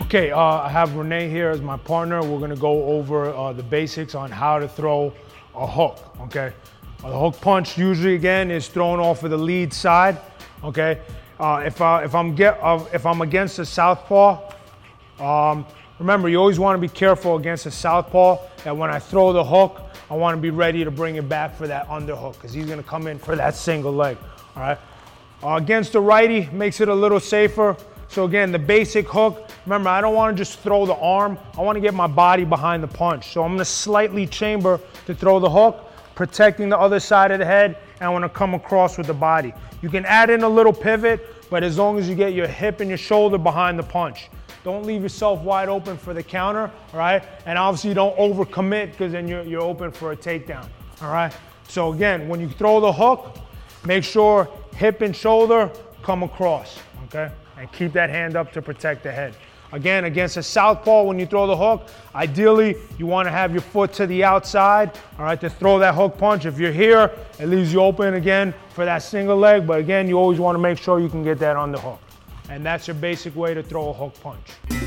Okay, I have Renee here as my partner. We're gonna go over the basics on how to throw a hook, okay? The hook punch usually, again, is thrown off of the lead side, okay? If I'm against a southpaw, remember, you always wanna be careful against a southpaw that when I throw the hook, I wanna be ready to bring it back for that underhook because he's gonna come in for that single leg, all right? Against the righty, makes it a little safer. So again, the basic hook, remember, I don't want to just throw the arm. I want to get my body behind the punch. So I'm going to slightly chamber to throw the hook, protecting the other side of the head, and I want to come across with the body. You can add in a little pivot, but as long as you get your hip and your shoulder behind the punch. Don't leave yourself wide open for the counter, all right? And obviously don't overcommit because then you're open for a takedown, all right? So again, when you throw the hook, make sure hip and shoulder come across, okay? And keep that hand up to protect the head. Again, against a southpaw, when you throw the hook, ideally, you want to have your foot to the outside, all right, to throw that hook punch. If you're here, it leaves you open again for that single leg, but again, you always want to make sure you can get that underhook. And that's your basic way to throw a hook punch.